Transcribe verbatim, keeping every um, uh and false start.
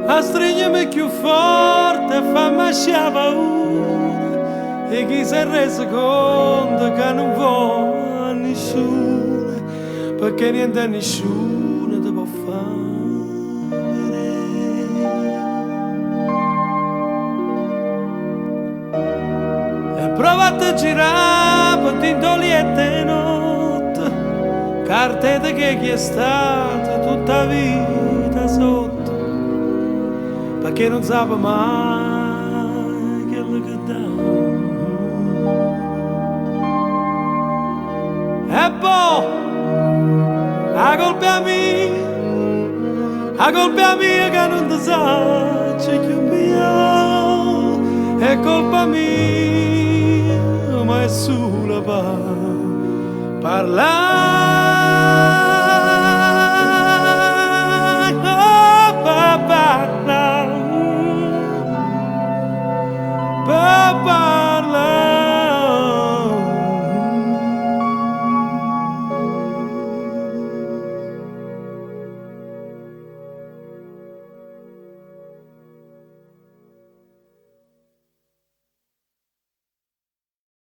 a stringermi più forte e fammi scia paura e chi si è reso conto che non vuole nessuno perché niente a nessuno ti può fare e provate a girare per tintoliette notte carte che chi è stata tutta vita sotto perché non sa mai quello che dà e poi la colpa mia la colpa mia che non ti sa c'è più mia è colpa mia ma è solo per parlare Bye.